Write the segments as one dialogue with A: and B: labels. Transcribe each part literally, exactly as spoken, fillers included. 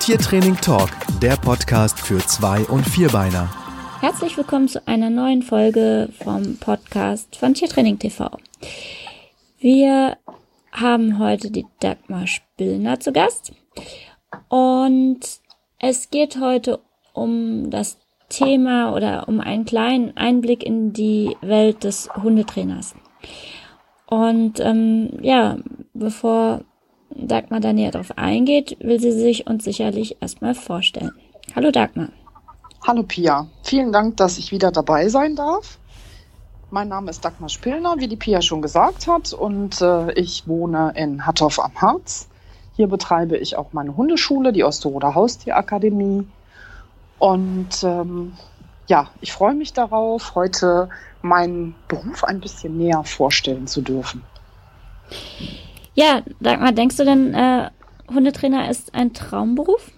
A: Tiertraining Talk, der Podcast für Zwei- und Vierbeiner.
B: Herzlich willkommen zu einer neuen Folge vom Podcast von Tiertraining T V. Wir haben heute die Dagmar Spillner zu Gast und es geht heute um das Thema oder um einen kleinen Einblick in die Welt des Hundetrainers. Und ähm, ja, bevor Dagmar da näher drauf eingeht, will sie sich uns sicherlich erstmal vorstellen. Hallo Dagmar.
C: Hallo Pia, vielen Dank, dass ich wieder dabei sein darf. Mein Name ist Dagmar Spillner, wie die Pia schon gesagt hat, und äh, ich wohne in Hattorf am Harz. Hier betreibe ich auch meine Hundeschule, die Osterroder Haustierakademie. Und ähm, ja, ich freue mich darauf, heute meinen Beruf ein bisschen näher vorstellen zu dürfen.
B: Ja, Dagmar, denkst du denn, äh, Hundetrainer ist ein Traumberuf?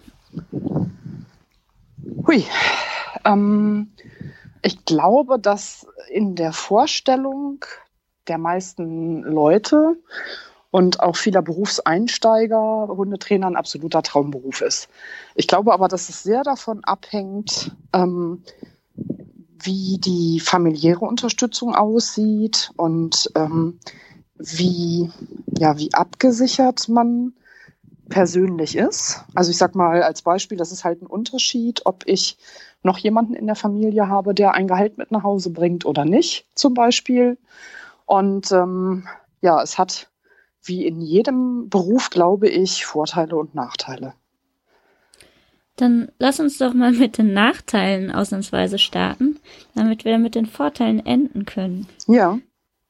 C: Hui, ähm, ich glaube, dass in der Vorstellung der meisten Leute und auch vieler Berufseinsteiger Hundetrainer ein absoluter Traumberuf ist. Ich glaube aber, dass es sehr davon abhängt, ähm, wie die familiäre Unterstützung aussieht und ähm, wie, ja, wie abgesichert man persönlich ist. Also ich sag mal als Beispiel, das ist halt ein Unterschied, ob ich noch jemanden in der Familie habe, der ein Gehalt mit nach Hause bringt oder nicht, zum Beispiel. Und ähm, ja, es hat wie in jedem Beruf, glaube ich, Vorteile und Nachteile.
B: Dann lass uns doch mal mit den Nachteilen ausnahmsweise starten, damit wir mit den Vorteilen enden können.
C: Ja.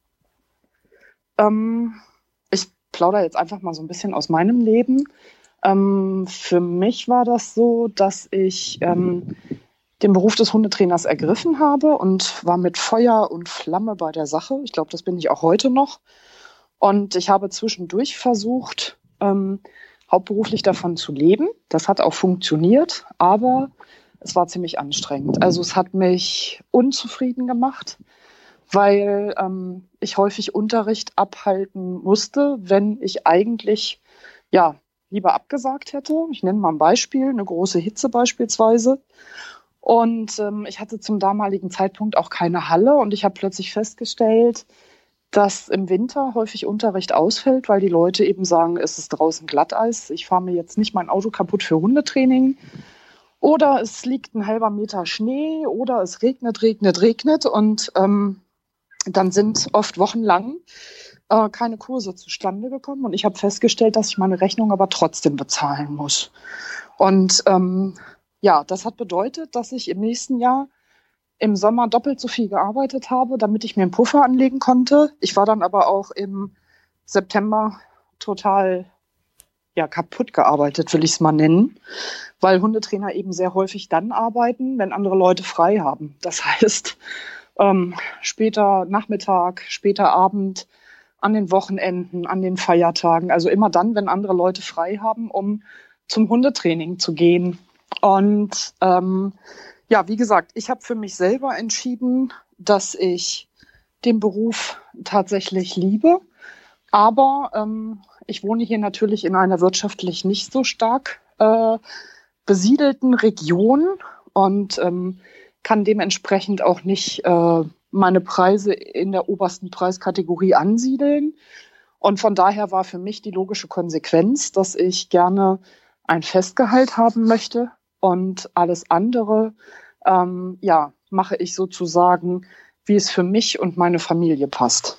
C: Ähm, ich plaudere jetzt einfach mal so ein bisschen aus meinem Leben. Ähm, für mich war das so, dass ich ähm, den Beruf des Hundetrainers ergriffen habe und war mit Feuer und Flamme bei der Sache. Ich glaube, das bin ich auch heute noch. Und ich habe zwischendurch versucht, ähm, hauptberuflich davon zu leben. Das hat auch funktioniert, aber es war ziemlich anstrengend. Also es hat mich unzufrieden gemacht, weil ähm, ich häufig Unterricht abhalten musste, wenn ich eigentlich ja lieber abgesagt hätte. Ich nenne mal ein Beispiel, eine große Hitze beispielsweise. Und ähm, ich hatte zum damaligen Zeitpunkt auch keine Halle und ich habe plötzlich festgestellt, dass im Winter häufig Unterricht ausfällt, weil die Leute eben sagen, es ist draußen Glatteis, ich fahre mir jetzt nicht mein Auto kaputt für Hundetraining. Oder es liegt ein halber Meter Schnee oder es regnet, regnet, regnet und ähm, dann sind oft wochenlang äh, keine Kurse zustande gekommen und ich habe festgestellt, dass ich meine Rechnung aber trotzdem bezahlen muss. Und ähm, ja, das hat bedeutet, dass ich im nächsten Jahr im Sommer doppelt so viel gearbeitet habe, damit ich mir einen Puffer anlegen konnte. Ich war dann aber auch im September total ja, kaputt gearbeitet, will ich es mal nennen, weil Hundetrainer eben sehr häufig dann arbeiten, wenn andere Leute frei haben. Das heißt, ähm, später Nachmittag, später Abend, an den Wochenenden, an den Feiertagen, also immer dann, wenn andere Leute frei haben, um zum Hundetraining zu gehen. Und ähm, ja, wie gesagt, ich habe für mich selber entschieden, dass ich den Beruf tatsächlich liebe. Aber ähm, ich wohne hier natürlich in einer wirtschaftlich nicht so stark äh, besiedelten Region und ähm, kann dementsprechend auch nicht äh, meine Preise in der obersten Preiskategorie ansiedeln. Und von daher war für mich die logische Konsequenz, dass ich gerne ein Festgehalt haben möchte. Und alles andere, ähm, ja, mache ich sozusagen, wie es für mich und meine Familie passt.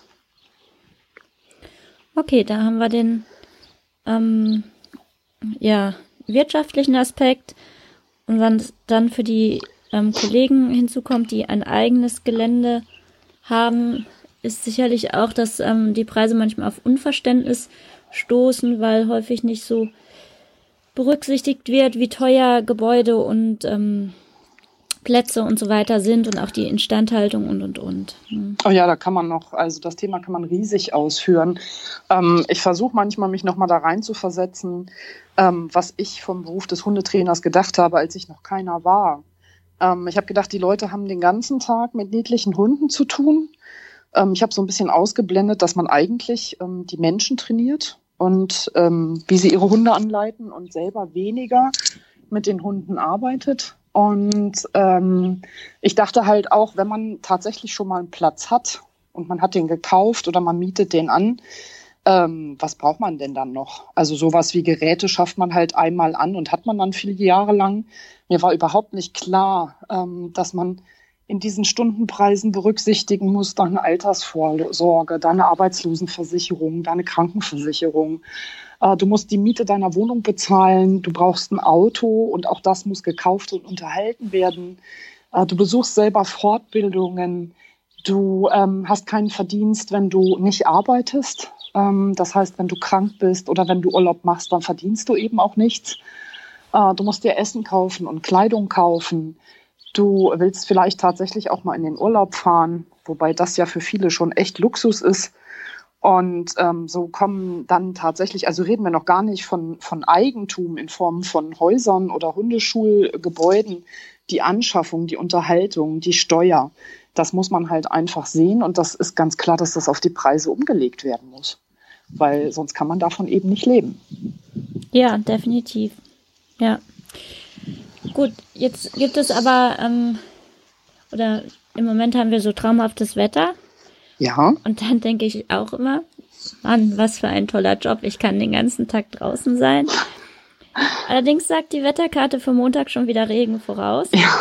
B: Okay, da haben wir den ähm, ja, wirtschaftlichen Aspekt und dann, dann für die ähm, Kollegen hinzukommt, die ein eigenes Gelände haben, ist sicherlich auch, dass ähm, die Preise manchmal auf Unverständnis stoßen, weil häufig nicht so berücksichtigt wird, wie teuer Gebäude und ähm, Plätze und so weiter sind und auch die Instandhaltung und, und, und. Hm.
C: Oh ja, da kann man noch, also das Thema kann man riesig ausführen. Ähm, ich versuche manchmal, mich nochmal da rein zu versetzen, ähm, was ich vom Beruf des Hundetrainers gedacht habe, als ich noch keiner war. Ähm, ich habe gedacht, die Leute haben den ganzen Tag mit niedlichen Hunden zu tun. Ähm, ich habe so ein bisschen ausgeblendet, dass man eigentlich ähm, die Menschen trainiert und ähm, wie sie ihre Hunde anleiten und selber weniger mit den Hunden arbeitet. Und ähm, ich dachte halt auch, wenn man tatsächlich schon mal einen Platz hat und man hat den gekauft oder man mietet den an, ähm, was braucht man denn dann noch? Also sowas wie Geräte schafft man halt einmal an und hat man dann viele Jahre lang. Mir war überhaupt nicht klar, ähm, dass man in diesen Stundenpreisen berücksichtigen muss, deine Altersvorsorge, deine Arbeitslosenversicherung, deine Krankenversicherung. Äh, du musst die Miete deiner Wohnung bezahlen, du brauchst ein Auto und auch das muss gekauft und unterhalten werden. Äh, du besuchst selber Fortbildungen, du ähm, hast keinen Verdienst, wenn du nicht arbeitest. Ähm, das heißt, wenn du krank bist oder wenn du Urlaub machst, dann verdienst du eben auch nichts. Äh, du musst dir Essen kaufen und Kleidung kaufen. Du willst vielleicht tatsächlich auch mal in den Urlaub fahren, wobei das ja für viele schon echt Luxus ist. Und ähm, so kommen dann tatsächlich, also reden wir noch gar nicht von, von Eigentum in Form von Häusern oder Hundeschulgebäuden, die Anschaffung, die Unterhaltung, die Steuer. Das muss man halt einfach sehen und das ist ganz klar, dass das auf die Preise umgelegt werden muss, weil sonst kann man davon eben nicht leben.
B: Ja, definitiv. Ja. Gut, jetzt gibt es aber, ähm, oder im Moment haben wir so traumhaftes Wetter.
C: Ja.
B: Und dann denke ich auch immer, Mann, was für ein toller Job, ich kann den ganzen Tag draußen sein. Allerdings sagt die Wetterkarte für Montag schon wieder Regen voraus.
C: Ja.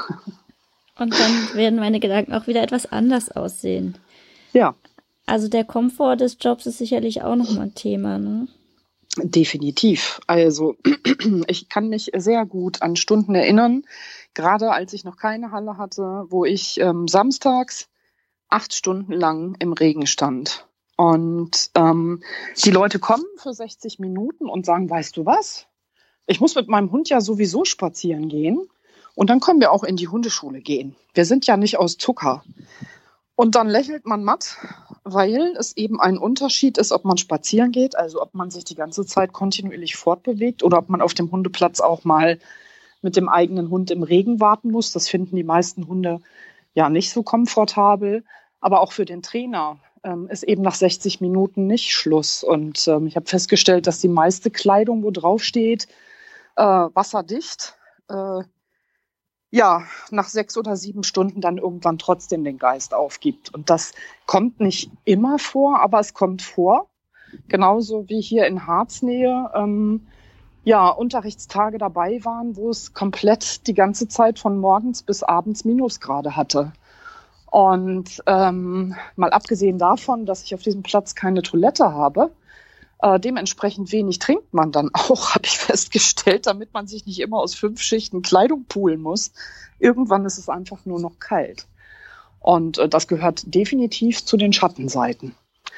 B: Und dann werden meine Gedanken auch wieder etwas anders aussehen.
C: Ja.
B: Also der Komfort des Jobs ist sicherlich auch nochmal ein Thema, ne?
C: Definitiv. Also ich kann mich sehr gut an Stunden erinnern, gerade als ich noch keine Halle hatte, wo ich ähm, samstags acht Stunden lang im Regen stand. Und ähm, die Leute kommen für sechzig Minuten und sagen, weißt du was? Ich muss mit meinem Hund ja sowieso spazieren gehen und dann können wir auch in die Hundeschule gehen. Wir sind ja nicht aus Zucker. Und dann lächelt man matt, weil es eben ein Unterschied ist, ob man spazieren geht, also ob man sich die ganze Zeit kontinuierlich fortbewegt oder ob man auf dem Hundeplatz auch mal mit dem eigenen Hund im Regen warten muss. Das finden die meisten Hunde ja nicht so komfortabel. Aber auch für den Trainer ähm, ist eben nach sechzig Minuten nicht Schluss. Und ähm, ich habe festgestellt, dass die meiste Kleidung, wo drauf steht, äh, wasserdicht, äh, ja, nach sechs oder sieben Stunden dann irgendwann trotzdem den Geist aufgibt. Und das kommt nicht immer vor, aber es kommt vor. Genauso wie hier in Harznähe ähm, ja, Unterrichtstage dabei waren, wo es komplett die ganze Zeit von morgens bis abends Minusgrade hatte. Und ähm, mal abgesehen davon, dass ich auf diesem Platz keine Toilette habe, äh, dementsprechend wenig trinkt man dann auch, habe ich festgestellt, damit man sich nicht immer aus fünf Schichten Kleidung poolen muss. Irgendwann ist es einfach nur noch kalt. Und äh, das gehört definitiv zu den Schattenseiten.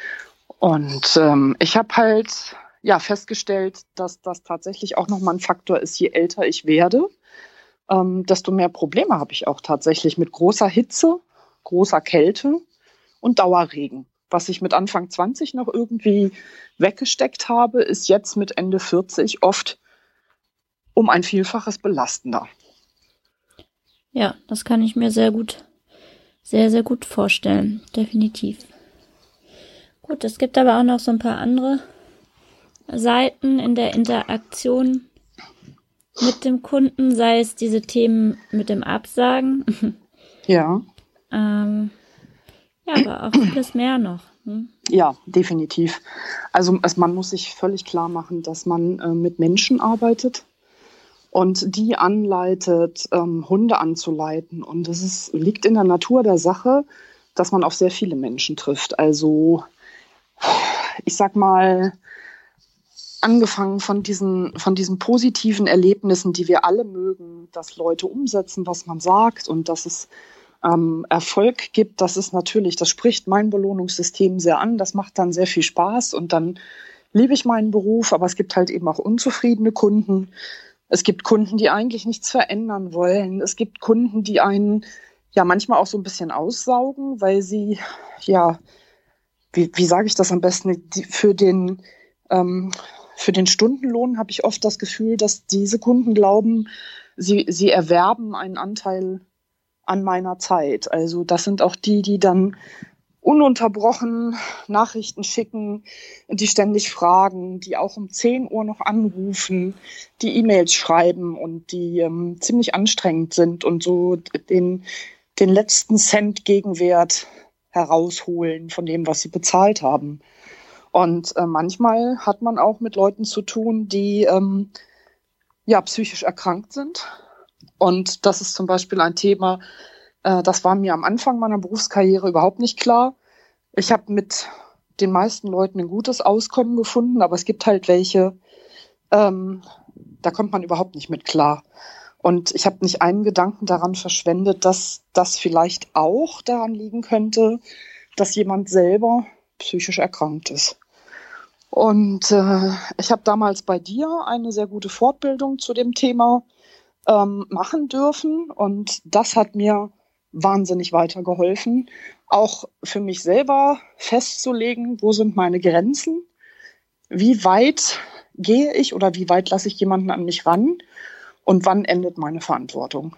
C: Und ähm, ich habe halt ja festgestellt, dass das tatsächlich auch nochmal ein Faktor ist, je älter ich werde, ähm, desto mehr Probleme habe ich auch tatsächlich mit großer Hitze, großer Kälte und Dauerregen. Was ich mit Anfang zwanzig noch irgendwie weggesteckt habe, ist jetzt mit Ende vierzig oft um ein Vielfaches belastender.
B: Ja, das kann ich mir sehr gut, sehr, sehr gut vorstellen. Definitiv. Gut, es gibt aber auch noch so ein paar andere Seiten in der Interaktion mit dem Kunden, sei es diese Themen mit dem Absagen.
C: Ja.
B: ähm, ja, aber auch vieles mehr noch. Hm?
C: Ja, definitiv. Also es, man muss sich völlig klar machen, dass man äh, mit Menschen arbeitet und die anleitet, ähm, Hunde anzuleiten. Und es ist, liegt in der Natur der Sache, dass man auf sehr viele Menschen trifft. Also ich sag mal, angefangen von diesen, von diesen positiven Erlebnissen, die wir alle mögen, dass Leute umsetzen, was man sagt und dass es ähm, Erfolg gibt, das ist natürlich, das spricht mein Belohnungssystem sehr an, das macht dann sehr viel Spaß und dann liebe ich meinen Beruf, aber es gibt halt eben auch unzufriedene Kunden. Es gibt Kunden, die eigentlich nichts verändern wollen. Es gibt Kunden, die einen ja manchmal auch so ein bisschen aussaugen, weil sie, ja, wie, wie sage ich das am besten, die, für den ähm, Für den Stundenlohn habe ich oft das Gefühl, dass diese Kunden glauben, sie, sie erwerben einen Anteil an meiner Zeit. Also das sind auch die, die dann ununterbrochen Nachrichten schicken, die ständig fragen, die auch um zehn Uhr noch anrufen, die E-Mails schreiben und die ähm, ziemlich anstrengend sind und so den, den letzten Cent Gegenwert herausholen von dem, was sie bezahlt haben. Und äh, manchmal hat man auch mit Leuten zu tun, die ähm, ja psychisch erkrankt sind. Und das ist zum Beispiel ein Thema, äh, das war mir am Anfang meiner Berufskarriere überhaupt nicht klar. Ich habe mit den meisten Leuten ein gutes Auskommen gefunden, aber es gibt halt welche, ähm, da kommt man überhaupt nicht mit klar. Und ich habe nicht einen Gedanken daran verschwendet, dass das vielleicht auch daran liegen könnte, dass jemand selber psychisch erkrankt ist. Und äh, ich habe damals bei dir eine sehr gute Fortbildung zu dem Thema ähm, machen dürfen. Und das hat mir wahnsinnig weitergeholfen, auch für mich selber festzulegen, wo sind meine Grenzen, wie weit gehe ich oder wie weit lasse ich jemanden an mich ran und wann endet meine Verantwortung.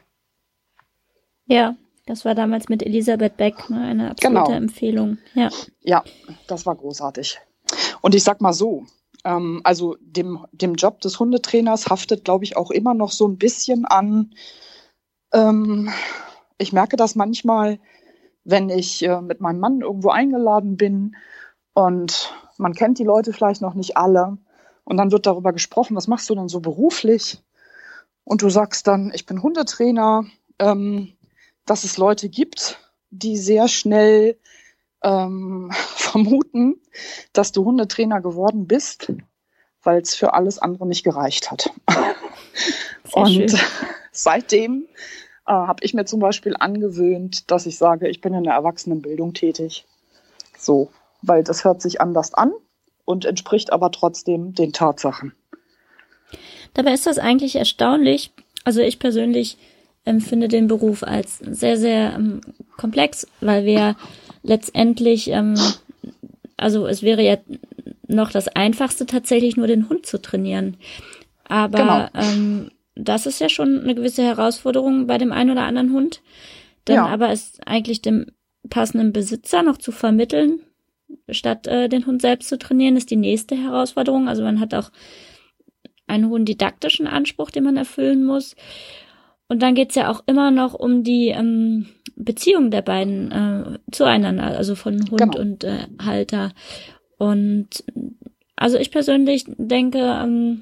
B: Ja, das war damals mit Elisabeth Beck, ne, eine absolute
C: Genau.
B: Empfehlung. Ja.
C: Ja, das war großartig. Und ich sag mal so, ähm, also dem, dem Job des Hundetrainers haftet, glaube ich, auch immer noch so ein bisschen an, ähm, ich merke das manchmal, wenn ich äh, mit meinem Mann irgendwo eingeladen bin und man kennt die Leute vielleicht noch nicht alle und dann wird darüber gesprochen, was machst du denn so beruflich? Und du sagst dann, ich bin Hundetrainer, ähm, dass es Leute gibt, die sehr schnell ähm, vermuten, dass du Hundetrainer geworden bist, weil es für alles andere nicht gereicht hat.
B: Sehr
C: Und
B: schön.
C: seitdem äh, habe ich mir zum Beispiel angewöhnt, dass ich sage, ich bin in der Erwachsenenbildung tätig. So, weil das hört sich anders an und entspricht aber trotzdem den Tatsachen.
B: Dabei ist das eigentlich erstaunlich. Also ich persönlich empfinde den Beruf als sehr, sehr ähm, komplex, weil wir letztendlich, ähm, also es wäre ja noch das Einfachste, tatsächlich nur den Hund zu trainieren. Aber
C: Genau.
B: ähm, das ist ja schon eine gewisse Herausforderung bei dem einen oder anderen Hund. Dann
C: Ja.
B: aber es eigentlich dem passenden Besitzer noch zu vermitteln, statt äh, den Hund selbst zu trainieren, ist die nächste Herausforderung. Also man hat auch einen hohen didaktischen Anspruch, den man erfüllen muss. Und dann geht's ja auch immer noch um die ähm, Beziehung der beiden äh, zueinander, also von Hund
C: Genau.
B: und äh, Halter. Und also ich persönlich denke, ähm,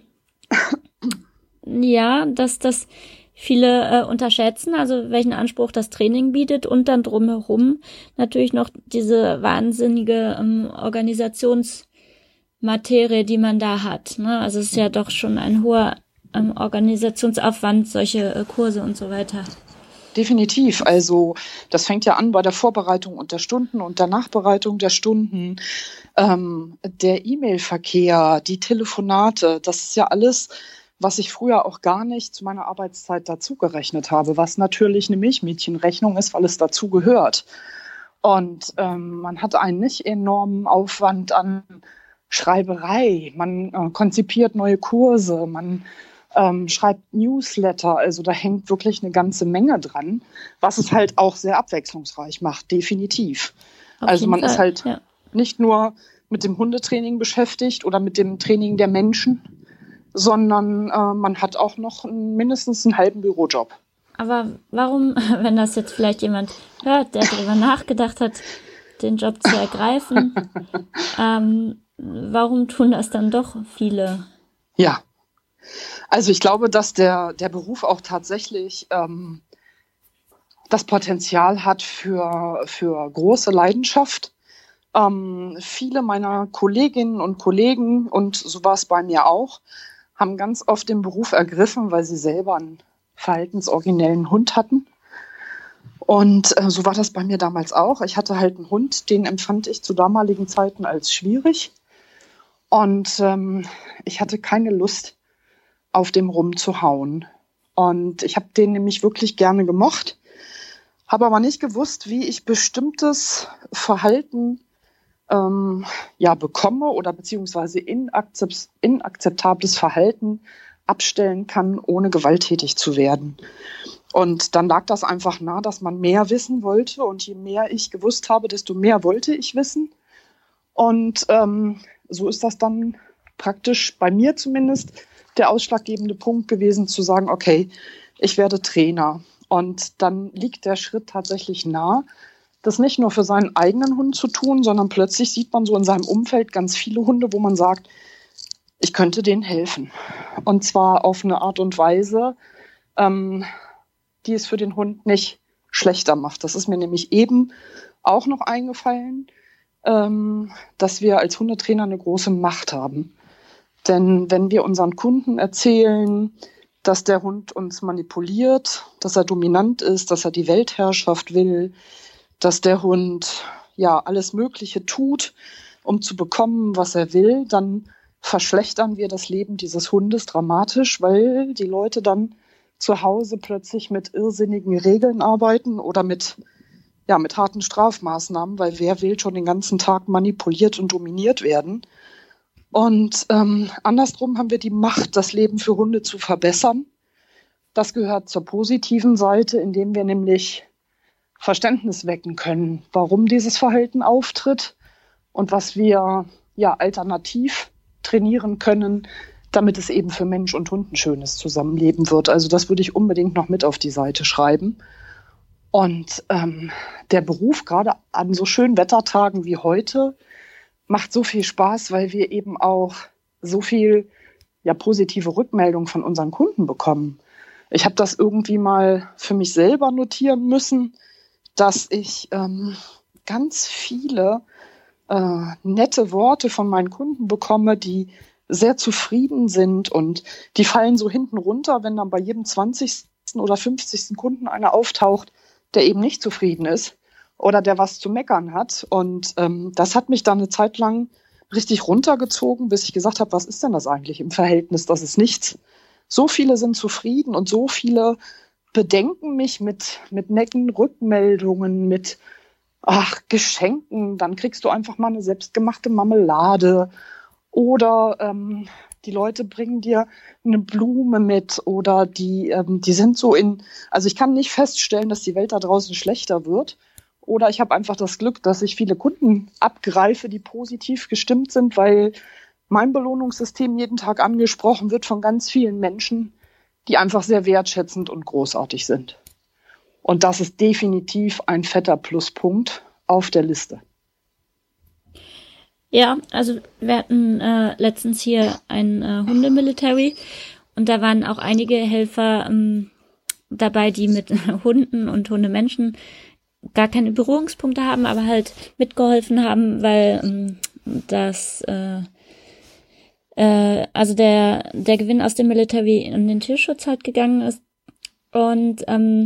B: ja, dass das viele äh, unterschätzen, also welchen Anspruch das Training bietet und dann drumherum natürlich noch diese wahnsinnige ähm, Organisationsmaterie, die man da hat. Ne? Also es ist ja doch schon ein hoher ähm, Organisationsaufwand, solche äh, Kurse und so weiter.
C: Definitiv. Also das fängt ja an bei der Vorbereitung und der Stunden und der Nachbereitung der Stunden, ähm, der E-Mail-Verkehr, die Telefonate, das ist ja alles, was ich früher auch gar nicht zu meiner Arbeitszeit dazugerechnet habe, was natürlich eine Milchmädchenrechnung ist, weil es dazu gehört. Und ähm, man hat einen nicht enormen Aufwand an Schreiberei, man äh, konzipiert neue Kurse, man ähm, schreibt Newsletter, also da hängt wirklich eine ganze Menge dran, was es halt auch sehr abwechslungsreich macht, definitiv.
B: Auf
C: Also
B: jeden
C: man
B: Fall,
C: ist halt
B: ja.
C: nicht nur mit dem Hundetraining beschäftigt oder mit dem Training der Menschen, sondern äh, man hat auch noch einen, mindestens einen halben Bürojob.
B: Aber warum, wenn das jetzt vielleicht jemand hört, der darüber nachgedacht hat, den Job zu ergreifen, ähm, warum tun das dann doch viele?
C: Ja, also ich glaube, dass der, der Beruf auch tatsächlich ähm, das Potenzial hat für, für große Leidenschaft. Ähm, viele meiner Kolleginnen und Kollegen, und so war es bei mir auch, haben ganz oft den Beruf ergriffen, weil sie selber einen verhaltensoriginellen Hund hatten. Und äh, so war das bei mir damals auch. Ich hatte halt einen Hund, den empfand ich zu damaligen Zeiten als schwierig. Und ähm, ich hatte keine Lust, auf dem rumzuhauen. Und ich habe den nämlich wirklich gerne gemocht, habe aber nicht gewusst, wie ich bestimmtes Verhalten ähm, ja, bekomme oder beziehungsweise inakzept- inakzeptables Verhalten abstellen kann, ohne gewalttätig zu werden. Und dann lag das einfach nah, dass man mehr wissen wollte. Und je mehr ich gewusst habe, desto mehr wollte ich wissen. Und ähm, so ist das dann praktisch bei mir zumindest der ausschlaggebende Punkt gewesen, zu sagen, okay, ich werde Trainer. Und dann liegt der Schritt tatsächlich nah, das nicht nur für seinen eigenen Hund zu tun, sondern plötzlich sieht man so in seinem Umfeld ganz viele Hunde, wo man sagt, ich könnte denen helfen. Und zwar auf eine Art und Weise, ähm, die es für den Hund nicht schlechter macht. Das ist mir nämlich eben auch noch eingefallen, ähm, dass wir als Hundetrainer eine große Macht haben. Denn wenn wir unseren Kunden erzählen, dass der Hund uns manipuliert, dass er dominant ist, dass er die Weltherrschaft will, dass der Hund ja alles Mögliche tut, um zu bekommen, was er will, dann verschlechtern wir das Leben dieses Hundes dramatisch, weil die Leute dann zu Hause plötzlich mit irrsinnigen Regeln arbeiten oder mit, ja, mit harten Strafmaßnahmen, weil wer will schon den ganzen Tag manipuliert und dominiert werden. Und ähm, andersrum haben wir die Macht, das Leben für Hunde zu verbessern. Das gehört zur positiven Seite, indem wir nämlich Verständnis wecken können, warum dieses Verhalten auftritt und was wir ja alternativ trainieren können, damit es eben für Mensch und Hund ein schönes Zusammenleben wird. Also das würde ich unbedingt noch mit auf die Seite schreiben. Und ähm, der Beruf, gerade an so schönen Wettertagen wie heute, macht so viel Spaß, weil wir eben auch so viel ja, positive Rückmeldung von unseren Kunden bekommen. Ich habe das irgendwie mal für mich selber notieren müssen, dass ich ähm, ganz viele äh, nette Worte von meinen Kunden bekomme, die sehr zufrieden sind und die fallen so hinten runter, wenn dann bei jedem zwanzigsten oder fünfzigsten Kunden einer auftaucht, der eben nicht zufrieden ist oder der was zu meckern hat. Und ähm, das hat mich dann eine Zeit lang richtig runtergezogen, bis ich gesagt habe, was ist denn das eigentlich im Verhältnis? Das ist nichts. So viele sind zufrieden und so viele bedenken mich mit, mit netten Rückmeldungen, mit ach, Geschenken. Dann kriegst du einfach mal eine selbstgemachte Marmelade. Oder ähm, die Leute bringen dir eine Blume mit oder die, ähm, die sind so in, also ich kann nicht feststellen, dass die Welt da draußen schlechter wird. Oder ich habe einfach das Glück, dass ich viele Kunden abgreife, die positiv gestimmt sind, weil mein Belohnungssystem jeden Tag angesprochen wird von ganz vielen Menschen, die einfach sehr wertschätzend und großartig sind. Und das ist definitiv ein fetter Pluspunkt auf der Liste.
B: Ja, also wir hatten äh, letztens hier ein äh, Hundemilitary und da waren auch einige Helfer ähm, dabei, die mit Hunden und Hundemenschen gar keine Berührungspunkte haben, aber halt mitgeholfen haben, weil ähm, das äh, äh, also der der Gewinn aus dem Military in den Tierschutz halt gegangen ist und ähm,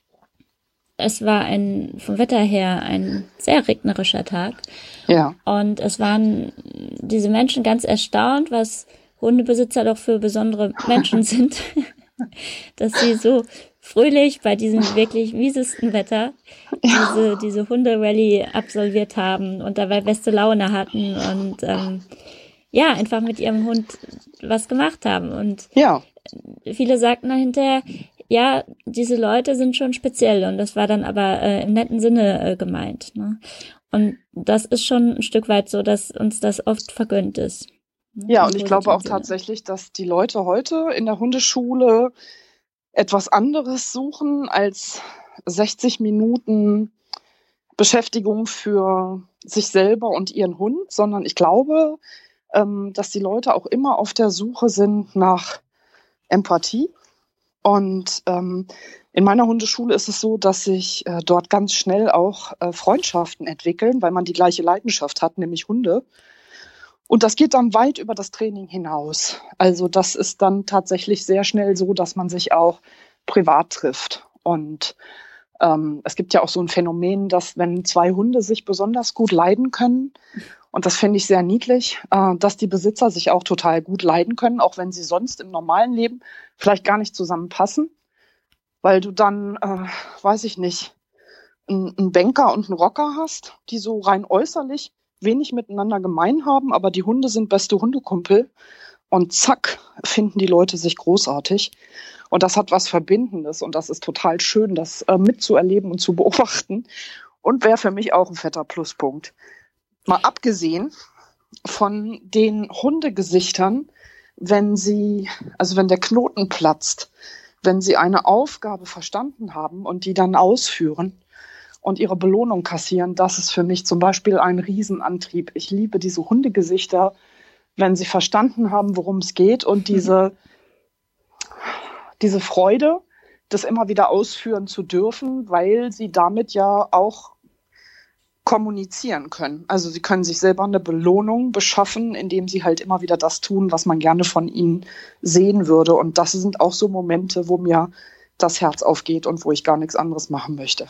B: es war ein vom Wetter her ein sehr regnerischer Tag.
C: Ja.
B: Und es waren diese Menschen ganz erstaunt, was Hundebesitzer doch für besondere Menschen sind, dass sie so fröhlich bei diesem wirklich miesesten Wetter diese, diese Hunde-Rallye absolviert haben und dabei beste Laune hatten und ähm, ja, einfach mit ihrem Hund was gemacht haben. Und
C: ja.
B: Viele sagten dann hinterher, ja, diese Leute sind schon speziell und das war dann aber äh, im netten Sinne äh, gemeint. Ne? Und das ist schon ein Stück weit so, dass uns das oft vergönnt ist. Ne?
C: Ja, und ich glaube auch
B: Sinne.
C: tatsächlich, dass die Leute heute in der Hundeschule etwas anderes suchen als sechzig Minuten Beschäftigung für sich selber und ihren Hund, sondern ich glaube, ähm, dass die Leute auch immer auf der Suche sind nach Empathie. Und ähm, in meiner Hundeschule ist es so, dass sich äh, dort ganz schnell auch äh, Freundschaften entwickeln, weil man die gleiche Leidenschaft hat, nämlich Hunde. Und das geht dann weit über das Training hinaus. Also das ist dann tatsächlich sehr schnell so, dass man sich auch privat trifft. Und ähm, es gibt ja auch so ein Phänomen, dass wenn zwei Hunde sich besonders gut leiden können, und das finde ich sehr niedlich, äh, dass die Besitzer sich auch total gut leiden können, auch wenn sie sonst im normalen Leben vielleicht gar nicht zusammenpassen, weil du dann, äh, weiß ich nicht, einen Banker und einen Rocker hast, die so rein äußerlich wenig miteinander gemein haben, aber die Hunde sind beste Hundekumpel und zack, finden die Leute sich großartig. Und das hat was Verbindendes und das ist total schön, das äh, mitzuerleben und zu beobachten und wäre für mich auch ein fetter Pluspunkt. Mal abgesehen von den Hundegesichtern, wenn sie, also wenn der Knoten platzt, wenn sie eine Aufgabe verstanden haben und die dann ausführen und ihre Belohnung kassieren, das ist für mich zum Beispiel ein Riesenantrieb. Ich liebe diese Hundegesichter, wenn sie verstanden haben, worum es geht und diese, diese Freude, das immer wieder ausführen zu dürfen, weil sie damit ja auch kommunizieren können. Also sie können sich selber eine Belohnung beschaffen, indem sie halt immer wieder das tun, was man gerne von ihnen sehen würde. Und das sind auch so Momente, wo mir das Herz aufgeht und wo ich gar nichts anderes machen möchte.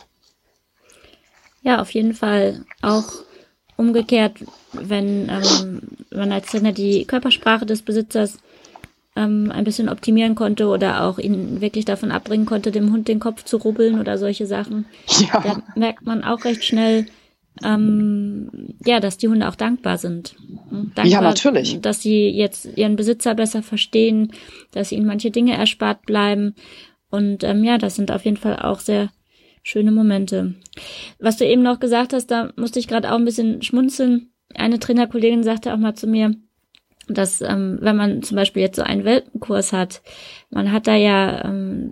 B: Ja, auf jeden Fall. Auch umgekehrt, wenn ähm, man als Trainer die Körpersprache des Besitzers ähm, ein bisschen optimieren konnte oder auch ihn wirklich davon abbringen konnte, dem Hund den Kopf zu rubbeln oder solche Sachen,
C: Ja.
B: da merkt man auch recht schnell, ähm, ja, dass die Hunde auch dankbar sind. Dankbar,
C: Ja, natürlich.
B: Dass sie jetzt ihren Besitzer besser verstehen, dass ihnen manche Dinge erspart bleiben. Und ähm, ja, das sind auf jeden Fall auch sehr schöne Momente. Was du eben noch gesagt hast, da musste ich gerade auch ein bisschen schmunzeln. Eine Trainerkollegin sagte auch mal zu mir, dass ähm, wenn man zum Beispiel jetzt so einen Welpenkurs hat, man hat da ja ähm,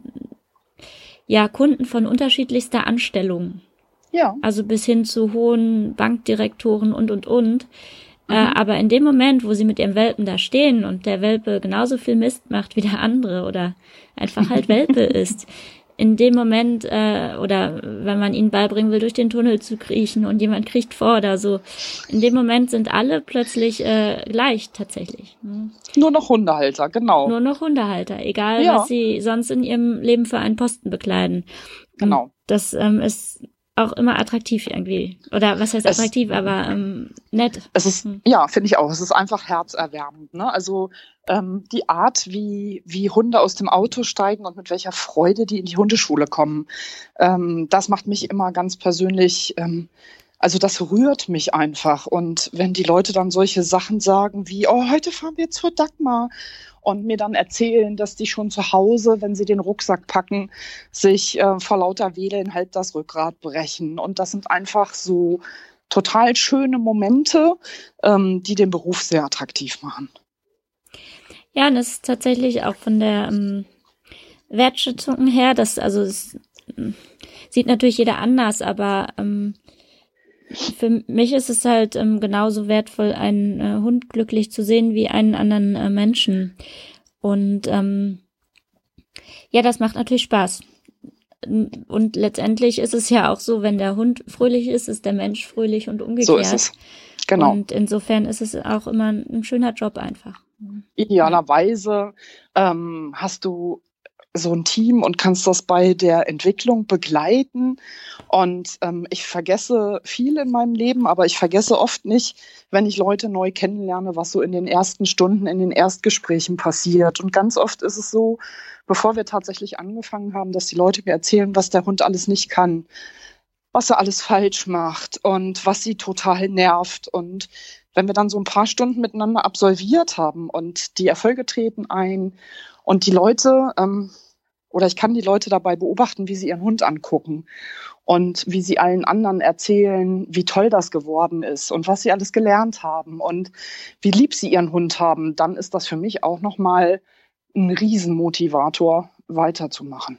B: ja Kunden von unterschiedlichster Anstellung.
C: Ja.
B: Also bis hin zu hohen Bankdirektoren und, und, und.
C: Mhm.
B: Äh, aber in dem Moment, wo sie mit ihrem Welpen da stehen und der Welpe genauso viel Mist macht wie der andere oder einfach halt Welpe ist, in dem Moment, äh, oder wenn man ihnen beibringen will, durch den Tunnel zu kriechen und jemand kriecht vor oder so, in dem Moment sind alle plötzlich äh, gleich tatsächlich. Hm.
C: Nur noch Hundehalter, genau.
B: Nur noch Hundehalter, egal
C: Ja.
B: was sie sonst in ihrem Leben für einen Posten bekleiden.
C: Genau.
B: Und das ähm, ist auch immer attraktiv irgendwie. Oder was heißt
C: Es-
B: attraktiv, aber ähm, nett.
C: Es ist,
B: Hm.
C: ja, finde ich auch. Es ist einfach herzerwärmend. Ne? Also ähm, die Art, wie, wie Hunde aus dem Auto steigen und mit welcher Freude die in die Hundeschule kommen, ähm, das macht mich immer ganz persönlich, ähm, also das rührt mich einfach. Und wenn die Leute dann solche Sachen sagen wie, oh, heute fahren wir zur Dagmar und mir dann erzählen, dass die schon zu Hause, wenn sie den Rucksack packen, sich äh, vor lauter Wedeln halb das Rückgrat brechen. Und das sind einfach so total schöne Momente, ähm, die den Beruf sehr attraktiv machen.
B: Ja, und das ist tatsächlich auch von der ähm, Wertschätzung her, das, also es ähm, sieht natürlich jeder anders, aber ähm, für mich ist es halt ähm, genauso wertvoll, einen äh, Hund glücklich zu sehen wie einen anderen äh, Menschen. Und ähm, ja, das macht natürlich Spaß. Und letztendlich ist es ja auch so, wenn der Hund fröhlich ist, ist der Mensch fröhlich und umgekehrt.
C: So ist es. Genau.
B: Und insofern ist es auch immer ein, ein schöner Job einfach.
C: Idealerweise ähm, hast du so ein Team und kannst das bei der Entwicklung begleiten. Und ähm, ich vergesse viel in meinem Leben, aber ich vergesse oft nicht, wenn ich Leute neu kennenlerne, was so in den ersten Stunden, in den Erstgesprächen passiert. Und ganz oft ist es so, bevor wir tatsächlich angefangen haben, dass die Leute mir erzählen, was der Hund alles nicht kann, was er alles falsch macht und was sie total nervt. Und wenn wir dann so ein paar Stunden miteinander absolviert haben und die Erfolge treten ein und die Leute, ähm, oder ich kann die Leute dabei beobachten, wie sie ihren Hund angucken und wie sie allen anderen erzählen, wie toll das geworden ist und was sie alles gelernt haben und wie lieb sie ihren Hund haben, dann ist das für mich auch nochmal ein Riesenmotivator, weiterzumachen.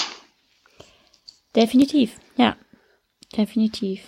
B: Definitiv, ja, definitiv.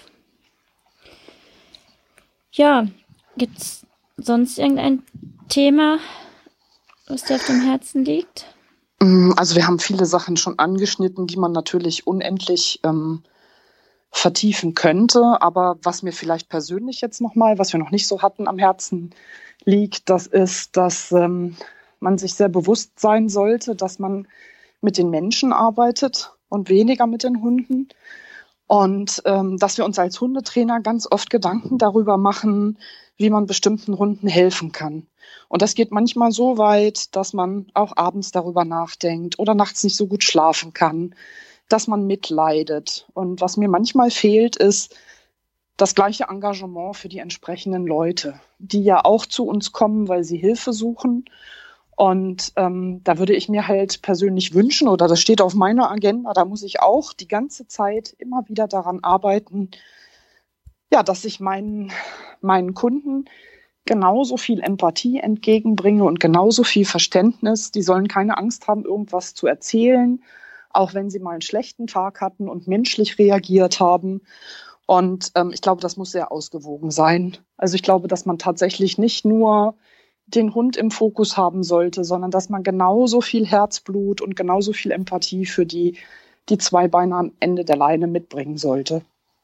B: Ja, gibt's sonst irgendein Thema, was dir auf dem Herzen liegt?
C: Also wir haben viele Sachen schon angeschnitten, die man natürlich unendlich ähm, vertiefen könnte. Aber was mir vielleicht persönlich jetzt nochmal, was wir noch nicht so hatten, am Herzen liegt, das ist, dass ähm, man sich sehr bewusst sein sollte, dass man mit den Menschen arbeitet und weniger mit den Hunden. Und ähm, dass wir uns als Hundetrainer ganz oft Gedanken darüber machen, wie man bestimmten Hunden helfen kann. Und das geht manchmal so weit, dass man auch abends darüber nachdenkt oder nachts nicht so gut schlafen kann, dass man mitleidet. Und was mir manchmal fehlt, ist das gleiche Engagement für die entsprechenden Leute, die ja auch zu uns kommen, weil sie Hilfe suchen. Und ähm, da würde ich mir halt persönlich wünschen, oder das steht auf meiner Agenda, da muss ich auch die ganze Zeit immer wieder daran arbeiten, ja, dass ich meinen, meinen Kunden genauso viel Empathie entgegenbringe und genauso viel Verständnis. Die sollen keine Angst haben, irgendwas zu erzählen, auch wenn sie mal einen schlechten Tag hatten und menschlich reagiert haben. Und ähm, ich glaube, das muss sehr ausgewogen sein. Also ich glaube, dass man tatsächlich nicht nur den Hund im Fokus haben sollte, sondern dass man genauso viel Herzblut und genauso viel Empathie für die, die zwei Beine am Ende der Leine mitbringen sollte.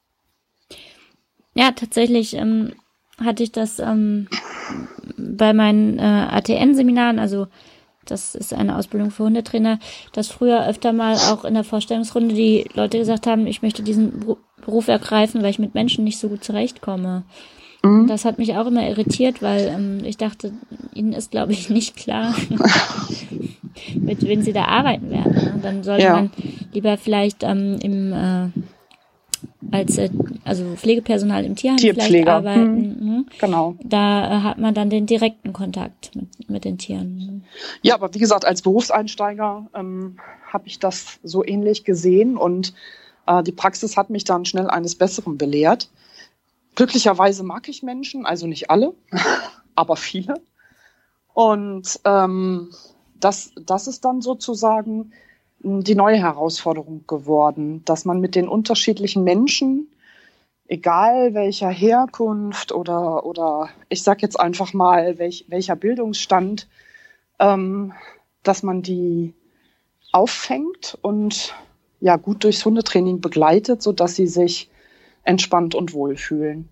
B: Ja, tatsächlich ähm, hatte ich das ähm, bei meinen äh, A T N-Seminaren, also das ist eine Ausbildung für Hundetrainer, dass früher öfter mal auch in der Vorstellungsrunde die Leute gesagt haben, ich möchte diesen Beru- Beruf ergreifen, weil ich mit Menschen nicht so gut zurechtkomme. Mhm. Das hat mich auch immer irritiert, weil ähm, ich dachte, ihnen ist, glaube ich, nicht klar, mit wem sie da arbeiten werden. Ne? Dann sollte ja. man lieber vielleicht ähm, im äh, als äh, also Pflegepersonal im Tierheim vielleicht arbeiten.
C: Hm,
B: ne?
C: Genau.
B: Da äh, hat man dann den direkten Kontakt mit, mit den Tieren.
C: Ja, aber wie gesagt, als Berufseinsteiger ähm, habe ich das so ähnlich gesehen und äh, die Praxis hat mich dann schnell eines Besseren belehrt. Glücklicherweise mag ich Menschen, also nicht alle, aber viele. Und ähm, das, das ist dann sozusagen die neue Herausforderung geworden, dass man mit den unterschiedlichen Menschen, egal welcher Herkunft oder, oder ich sage jetzt einfach mal, welch, welcher Bildungsstand, ähm, dass man die auffängt und ja gut durchs Hundetraining begleitet, sodass sie sich entspannt und wohl fühlen.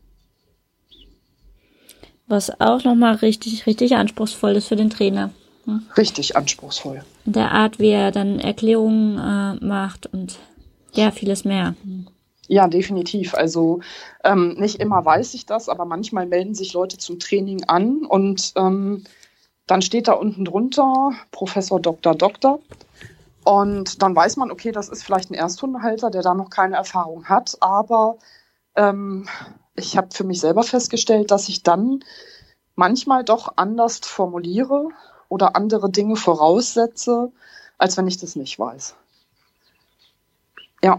B: Was auch nochmal richtig, richtig anspruchsvoll ist für den Trainer. Hm?
C: Richtig anspruchsvoll.
B: In der Art, wie er dann Erklärungen äh, macht und ja, vieles mehr.
C: Ja, definitiv. Also ähm, nicht immer weiß ich das, aber manchmal melden sich Leute zum Training an und ähm, dann steht da unten drunter Professor Doktor Doktor. Und dann weiß man, okay, das ist vielleicht ein Ersthundehalter, der da noch keine Erfahrung hat. Aber ähm, ich habe für mich selber festgestellt, dass ich dann manchmal doch anders formuliere oder andere Dinge voraussetze, als wenn ich das nicht weiß. Ja.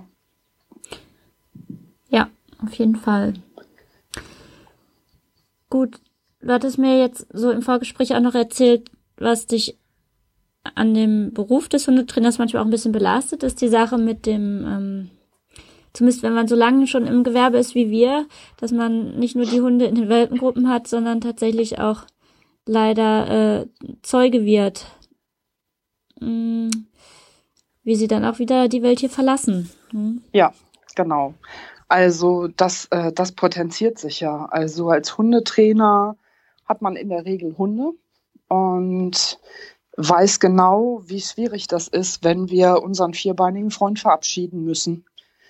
B: Ja, auf jeden Fall. Gut, du hattest mir jetzt so im Vorgespräch auch noch erzählt, was dich an dem Beruf des Hundetrainers manchmal auch ein bisschen belastet, ist die Sache mit dem, ähm, zumindest wenn man so lange schon im Gewerbe ist wie wir, dass man nicht nur die Hunde in den Welpengruppen hat, sondern tatsächlich auch leider äh, Zeuge wird, hm, wie sie dann auch wieder die Welt hier verlassen. Hm?
C: Ja, genau. Also das, äh, das potenziert sich ja. Also als Hundetrainer hat man in der Regel Hunde und weiß genau, wie schwierig das ist, wenn wir unseren vierbeinigen Freund verabschieden müssen.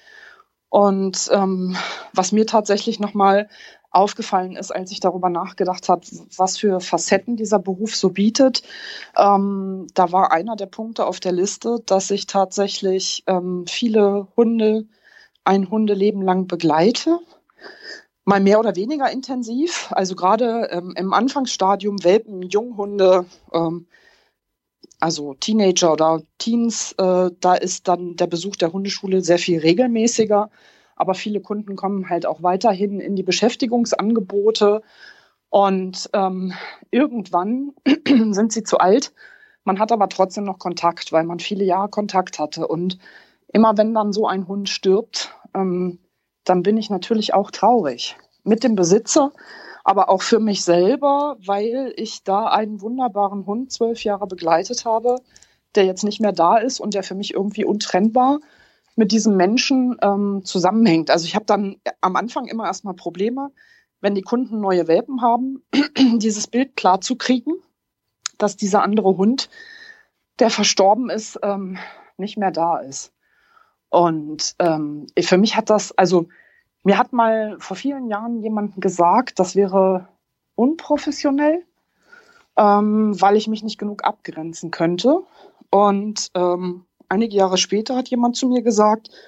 C: Und ähm, was mir tatsächlich nochmal aufgefallen ist, als ich darüber nachgedacht habe, was für Facetten dieser Beruf so bietet, ähm, da war einer der Punkte auf der Liste, dass ich tatsächlich ähm, viele Hunde ein Hundeleben lang begleite. Mal mehr oder weniger intensiv. Also gerade ähm, im Anfangsstadium Welpen, Junghunde, ähm, also Teenager oder Teens, äh, da ist dann der Besuch der Hundeschule sehr viel regelmäßiger. Aber viele Kunden kommen halt auch weiterhin in die Beschäftigungsangebote. Und ähm, irgendwann sind sie zu alt. Man hat aber trotzdem noch Kontakt, weil man viele Jahre Kontakt hatte. Und immer wenn dann so ein Hund stirbt, ähm, dann bin ich natürlich auch traurig. Mit dem Besitzer, aber auch für mich selber, weil ich da einen wunderbaren Hund zwölf Jahre begleitet habe, der jetzt nicht mehr da ist und der für mich irgendwie untrennbar mit diesem Menschen ähm, zusammenhängt. Also ich habe dann am Anfang immer erstmal Probleme, wenn die Kunden neue Welpen haben, dieses Bild klar zu kriegen, dass dieser andere Hund, der verstorben ist, ähm, nicht mehr da ist. Und ähm, für mich hat das, also mir hat mal vor vielen Jahren jemand gesagt, das wäre unprofessionell, ähm, weil ich mich nicht genug abgrenzen könnte. Und ähm, einige Jahre später hat jemand zu mir gesagt,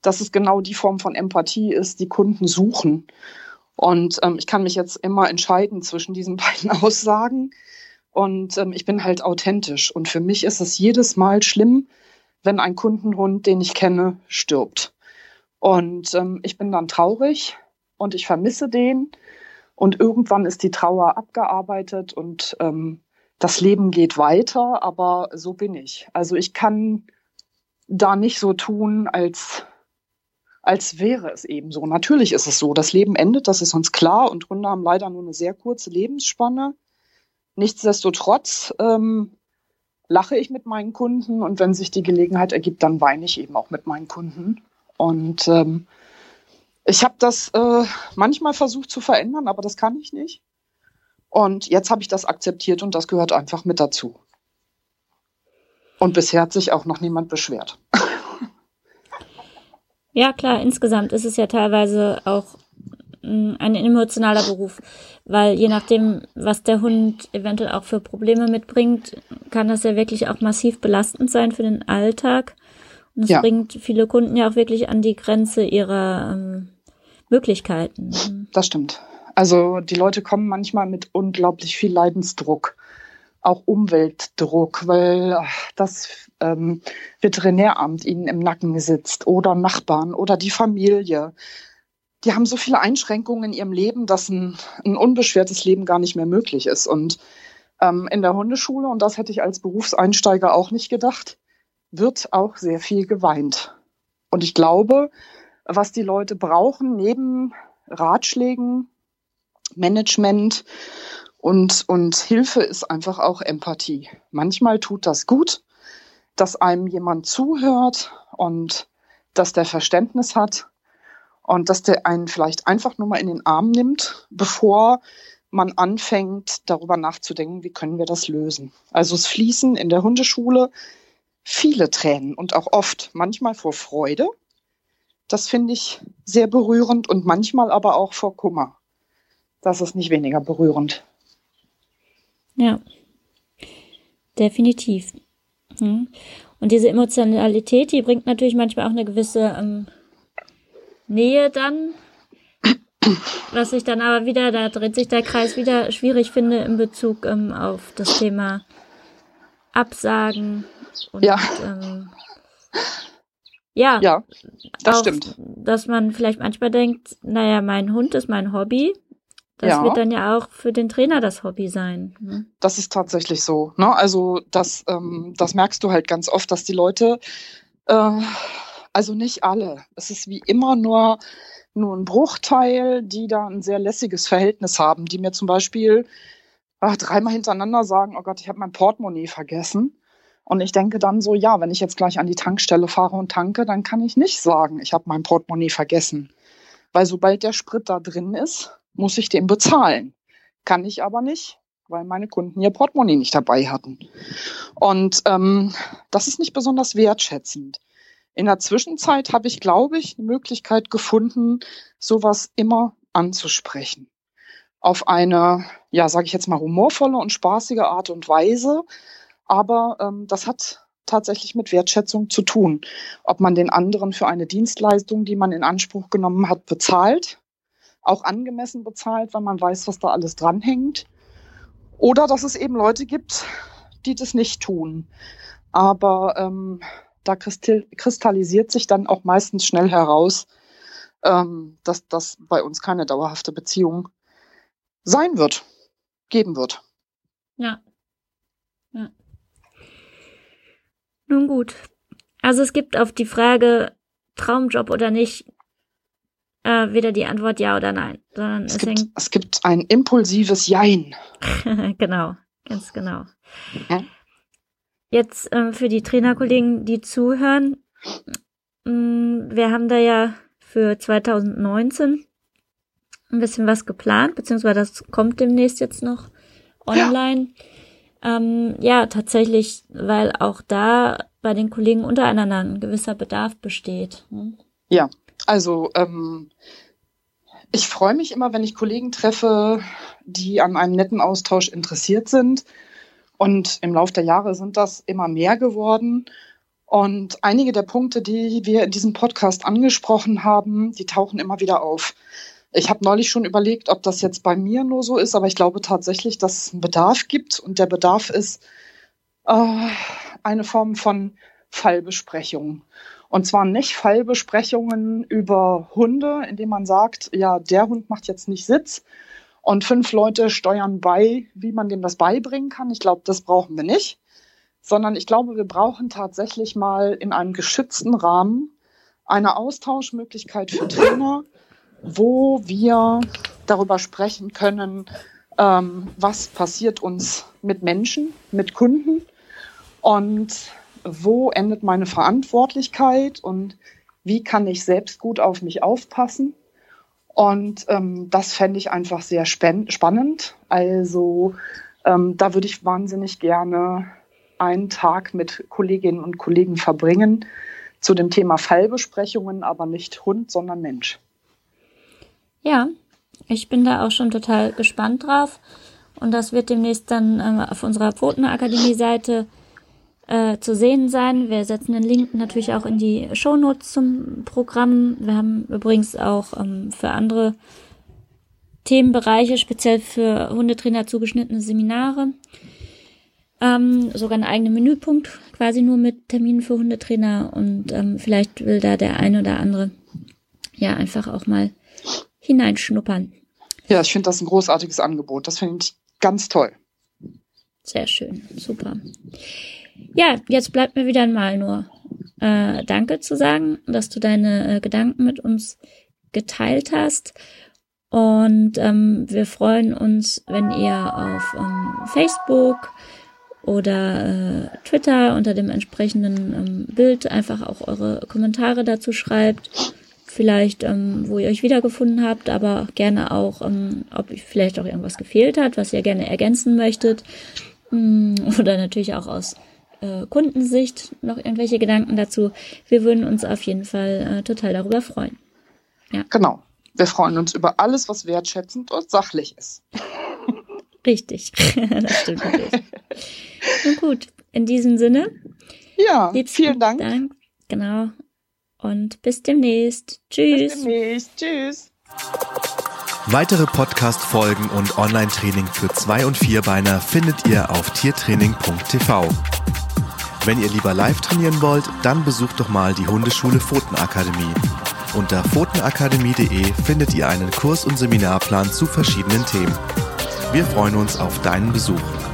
C: dass es genau die Form von Empathie ist, die Kunden suchen. Und ähm, ich kann mich jetzt immer entscheiden zwischen diesen beiden Aussagen. Und ähm, ich bin halt authentisch. Und für mich ist es jedes Mal schlimm, wenn ein Kundenhund, den ich kenne, stirbt. Und ähm, ich bin dann traurig und ich vermisse den. Und irgendwann ist die Trauer abgearbeitet und ähm, das Leben geht weiter. Aber so bin ich. Also ich kann da nicht so tun, als, als wäre es eben so. Natürlich ist es so. Das Leben endet, das ist uns klar. Und Hunde haben leider nur eine sehr kurze Lebensspanne. Nichtsdestotrotz ähm, lache ich mit meinen Kunden und wenn sich die Gelegenheit ergibt, dann weine ich eben auch mit meinen Kunden. Und ähm, ich habe das äh, manchmal versucht zu verändern, aber das kann ich nicht. Und jetzt habe ich das akzeptiert und das gehört einfach mit dazu. Und bisher hat sich auch noch niemand beschwert.
B: Ja, klar, insgesamt ist es ja teilweise auch mh, ein emotionaler Beruf, weil je nachdem, was der Hund eventuell auch für Probleme mitbringt, kann das ja wirklich auch massiv belastend sein für den Alltag. Und es
C: Ja.
B: bringt viele Kunden ja auch wirklich an die Grenze ihrer ähm, Möglichkeiten.
C: Das stimmt. Also die Leute kommen manchmal mit unglaublich viel Leidensdruck, auch Umweltdruck, weil ach, das ähm, Veterinäramt ihnen im Nacken sitzt oder Nachbarn oder die Familie. Die haben so viele Einschränkungen in ihrem Leben, dass ein, ein unbeschwertes Leben gar nicht mehr möglich ist. Und ähm, in der Hundeschule, und das hätte ich als Berufseinsteiger auch nicht gedacht, wird auch sehr viel geweint. Und ich glaube, was die Leute brauchen, neben Ratschlägen, Management und, und Hilfe, ist einfach auch Empathie. Manchmal tut das gut, dass einem jemand zuhört und dass der Verständnis hat und dass der einen vielleicht einfach nur mal in den Arm nimmt, bevor man anfängt, darüber nachzudenken, wie können wir das lösen. Also es fließen in der Hundeschule viele Tränen und auch oft, manchmal vor Freude. Das finde ich sehr berührend und manchmal aber auch vor Kummer. Das ist nicht weniger berührend.
B: Ja, definitiv. Hm. Und diese Emotionalität, die bringt natürlich manchmal auch eine gewisse ähm, Nähe dann, was ich dann aber wieder, da dreht sich der Kreis wieder, schwierig finde in Bezug ähm, auf das Thema Absagen und
C: Ja.
B: ähm, ja,
C: Ja, das
B: auch,
C: stimmt.
B: dass man vielleicht manchmal denkt, naja, mein Hund ist mein Hobby. Das
C: Ja.
B: wird dann ja auch für den Trainer das Hobby sein. Hm?
C: Das ist tatsächlich so. Ne? Also das, ähm, das merkst du halt ganz oft, dass die Leute, äh, also nicht alle, es ist wie immer nur, nur ein Bruchteil, die da ein sehr lässiges Verhältnis haben, die mir zum Beispiel ach, dreimal hintereinander sagen, oh Gott, ich habe mein Portemonnaie vergessen. Und ich denke dann so, ja, wenn ich jetzt gleich an die Tankstelle fahre und tanke, dann kann ich nicht sagen, ich habe mein Portemonnaie vergessen. Weil sobald der Sprit da drin ist, muss ich den bezahlen. Kann ich aber nicht, weil meine Kunden ihr Portemonnaie nicht dabei hatten. Und ähm, das ist nicht besonders wertschätzend. In der Zwischenzeit habe ich, glaube ich, eine Möglichkeit gefunden, sowas immer anzusprechen. Auf eine, ja, sage ich jetzt mal, humorvolle und spaßige Art und Weise. Aber ähm, das hat tatsächlich mit Wertschätzung zu tun. Ob man den anderen für eine Dienstleistung, die man in Anspruch genommen hat, bezahlt, auch angemessen bezahlt, weil man weiß, was da alles dranhängt. Oder dass es eben Leute gibt, die das nicht tun. Aber ähm, da kristallisiert sich dann auch meistens schnell heraus, ähm, dass das bei uns keine dauerhafte Beziehung sein wird, geben wird.
B: Ja. Ja. Nun gut. Also es gibt auf die Frage Traumjob oder nicht äh, weder die Antwort ja oder nein, sondern
C: Es
B: es,
C: gibt,
B: hängt.
C: es gibt ein impulsives Jein.
B: Genau, ganz genau.
C: Ja.
B: Jetzt ähm, für die Trainerkollegen, die zuhören, mh, wir haben da ja für zwanzig neunzehn ein bisschen was geplant, beziehungsweise das kommt demnächst jetzt noch online. Ja, ähm, ja tatsächlich, weil auch da bei den Kollegen untereinander ein gewisser Bedarf besteht. Hm?
C: Ja, also ähm, ich freue mich immer, wenn ich Kollegen treffe, die an einem netten Austausch interessiert sind. Und im Laufe der Jahre sind das immer mehr geworden. Und einige der Punkte, die wir in diesem Podcast angesprochen haben, die tauchen immer wieder auf. Ich habe neulich schon überlegt, ob das jetzt bei mir nur so ist, aber ich glaube tatsächlich, dass es einen Bedarf gibt. Und der Bedarf ist äh, eine Form von Fallbesprechung. Und zwar nicht Fallbesprechungen über Hunde, indem man sagt, ja, der Hund macht jetzt nicht Sitz und fünf Leute steuern bei, wie man dem das beibringen kann. Ich glaube, das brauchen wir nicht. Sondern ich glaube, wir brauchen tatsächlich mal in einem geschützten Rahmen eine Austauschmöglichkeit für Trainer, wo wir darüber sprechen können, ähm, was passiert uns mit Menschen, mit Kunden und wo endet meine Verantwortlichkeit und wie kann ich selbst gut auf mich aufpassen. Und ähm, das fände ich einfach sehr spen- spannend. Also ähm, da würde ich wahnsinnig gerne einen Tag mit Kolleginnen und Kollegen verbringen zu dem Thema Fallbesprechungen, aber nicht Hund, sondern Mensch.
B: Ja, ich bin da auch schon total gespannt drauf und das wird demnächst dann äh, auf unserer Pfotenakademie-Seite äh, zu sehen sein. Wir setzen den Link natürlich auch in die Shownotes zum Programm. Wir haben übrigens auch ähm, für andere Themenbereiche, speziell für Hundetrainer zugeschnittene Seminare. Ähm, sogar einen eigenen Menüpunkt, quasi nur mit Terminen für Hundetrainer und ähm, vielleicht will da der eine oder andere ja einfach auch mal hineinschnuppern.
C: Ja, ich finde das ein großartiges Angebot. Das finde ich ganz toll.
B: Sehr schön, super. Ja, jetzt bleibt mir wieder mal nur äh, Danke zu sagen, dass du deine äh, Gedanken mit uns geteilt hast. Und ähm, wir freuen uns, wenn ihr auf ähm, Facebook oder äh, Twitter unter dem entsprechenden ähm, Bild einfach auch eure Kommentare dazu schreibt. Vielleicht, ähm, wo ihr euch wiedergefunden habt, aber gerne auch, ähm, ob vielleicht auch irgendwas gefehlt hat, was ihr gerne ergänzen möchtet. Ähm, oder natürlich auch aus äh, Kundensicht noch irgendwelche Gedanken dazu. Wir würden uns auf jeden Fall äh, total darüber freuen. Ja.
C: Genau. Wir freuen uns über alles, was wertschätzend und sachlich ist.
B: Richtig, das stimmt natürlich. Nun gut, in diesem Sinne.
C: Ja, vielen Dank.
B: Dank. Genau. Und bis demnächst. Tschüss.
C: Bis demnächst. Tschüss.
A: Weitere Podcast-Folgen und Online-Training für Zwei- und Vierbeiner findet ihr auf tiertraining punkt t v. Wenn ihr lieber live trainieren wollt, dann besucht doch mal die Hundeschule Pfotenakademie. Unter pfotenakademie punkt de findet ihr einen Kurs- und Seminarplan zu verschiedenen Themen. Wir freuen uns auf deinen Besuch.